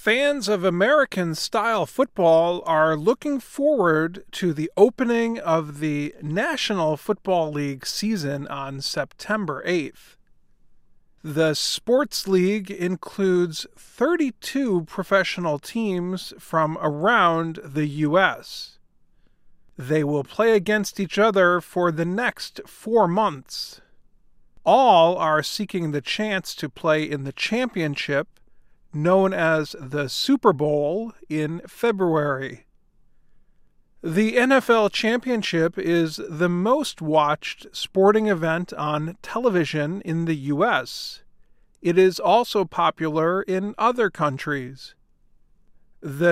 Fans of American-style football are looking forward to the opening of the National Football League season on September 8th. The sports league includes 32 professional teams from around the U.S. They will play against each other for the next 4 months. All are seeking the chance to play in the championship, known as the Super Bowl, in February. The NFL Championship is the most watched sporting event on television in the U.S. It is also popular in other countries. The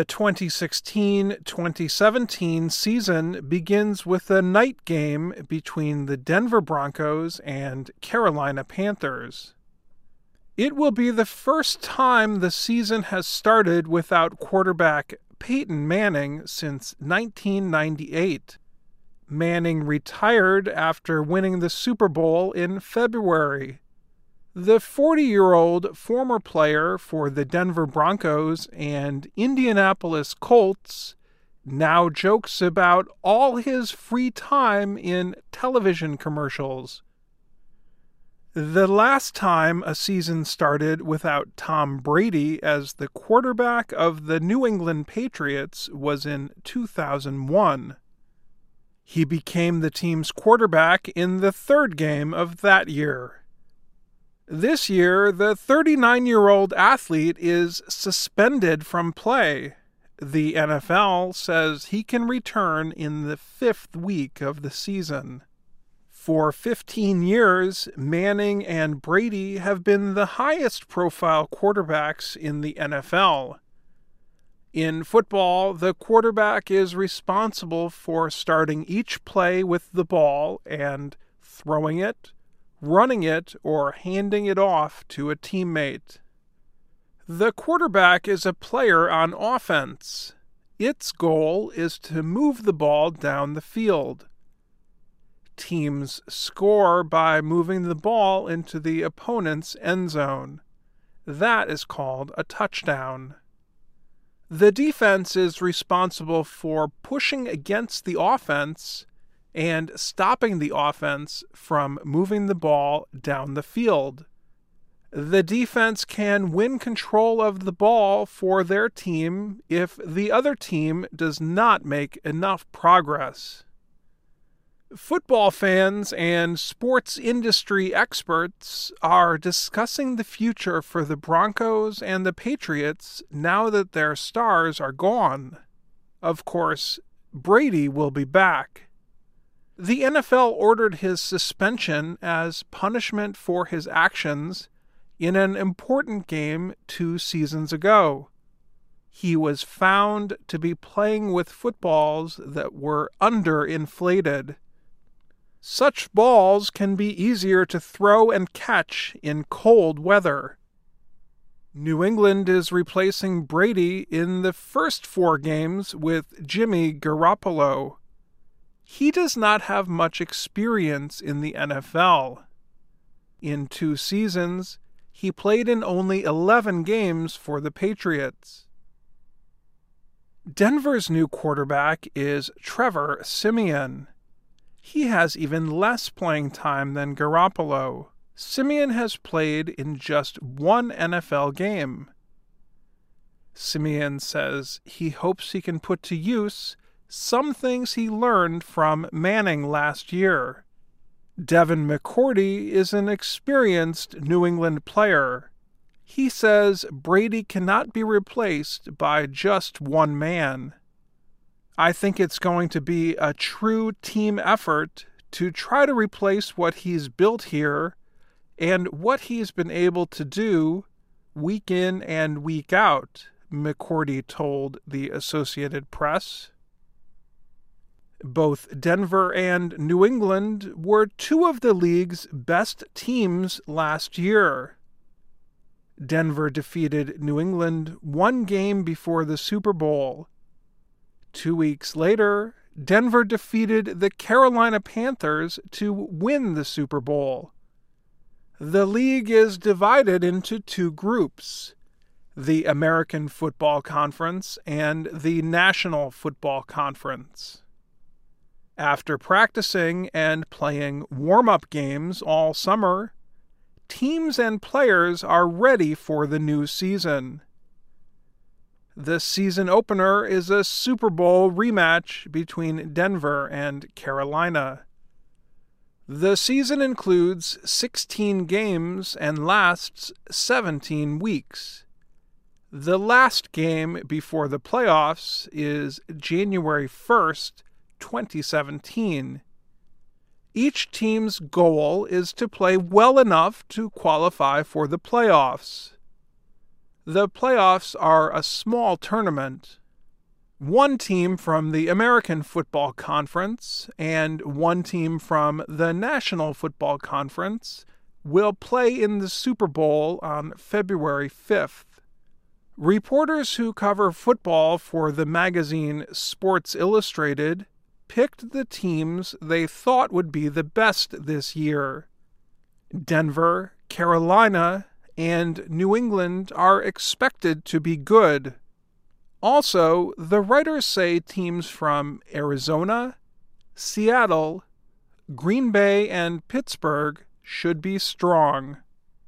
2016-2017 season begins with a night game between the Denver Broncos and Carolina Panthers. It will be the first time the season has started without quarterback Peyton Manning since 1998. Manning retired after winning the Super Bowl in February. The 40-year-old former player for the Denver Broncos and Indianapolis Colts now jokes about all his free time in television commercials. The last time a season started without Tom Brady as the quarterback of the New England Patriots was in 2001. He became the team's quarterback in the third game of that year. This year, the 39-year-old athlete is suspended from play. The NFL says he can return in the 5th week of the season. For 15 years, Manning and Brady have been the highest-profile quarterbacks in the NFL. In football, the quarterback is responsible for starting each play with the ball and throwing it, running it, or handing it off to a teammate. The quarterback is a player on offense. Its goal is to move the ball down the field. Teams score by moving the ball into the opponent's end zone. That is called a touchdown. The defense is responsible for pushing against the offense and stopping the offense from moving the ball down the field. The defense can win control of the ball for their team if the other team does not make enough progress. Football fans and sports industry experts are discussing the future for the Broncos and the Patriots now that their stars are gone. Of course, Brady will be back. The NFL ordered his suspension as punishment for his actions in an important game 2 seasons ago. He was found to be playing with footballs that were underinflated. Such balls can be easier to throw and catch in cold weather. New England is replacing Brady in the first 4 games with Jimmy Garoppolo. He does not have much experience in the NFL. In 2 seasons, he played in only 11 games for the Patriots. Denver's new quarterback is Trevor Siemian. He has even less playing time than Garoppolo. Siemian has played in just 1 NFL game. Siemian says he hopes he can put to use some things he learned from Manning last year. Devin McCourty is an experienced New England player. He says Brady cannot be replaced by just one man. I think it's going to be a true team effort to try to replace what he's built here and what he's been able to do week in and week out, McCourty told the Associated Press. Both Denver and New England were 2 of the league's best teams last year. Denver defeated New England 1 game before the Super Bowl. 2 weeks later, Denver defeated the Carolina Panthers to win the Super Bowl. The league is divided into 2 groups. the American Football Conference, and the National Football Conference. After practicing and playing warm-up games all summer, teams and players are ready for the new season. The season opener is a Super Bowl rematch between Denver and Carolina. The season includes 16 games and lasts 17 weeks. The last game before the playoffs is January 1st, 2017. Each team's goal is to play well enough to qualify for the playoffs. The playoffs are a small tournament. One team from the American Football Conference and one team from the National Football Conference will play in the Super Bowl on February 5th. Reporters who cover football for the magazine Sports Illustrated picked the teams they thought would be the best this year. Denver, Carolina, and New England are expected to be good. Also, the writers say teams from Arizona, Seattle, Green Bay, and Pittsburgh should be strong.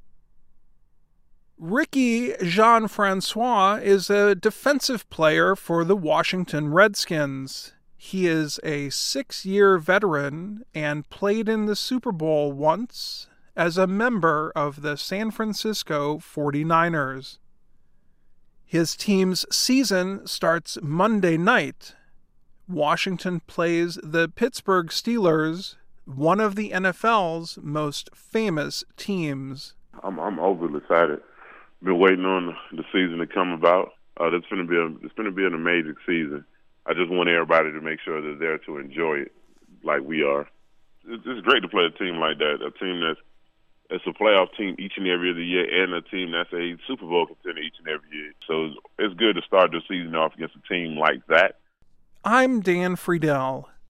Ricky Jean-Francois is a defensive player for the Washington Redskins. He is a 6-year veteran and played in the Super Bowl once as a member of the San Francisco 49ers. His team's season starts Monday night. Washington plays the Pittsburgh Steelers, one of the NFL's most famous teams. I'm overly excited. Been waiting on the season to come about. It's going to be an amazing season. I just want everybody to make sure they're there to enjoy it like we are. It's great to play a team like that, a team that's a playoff team each and every other year, and a team that's a Super Bowl contender each and every year. So it's good to start the season off against a team like that. I'm Dan Friedel.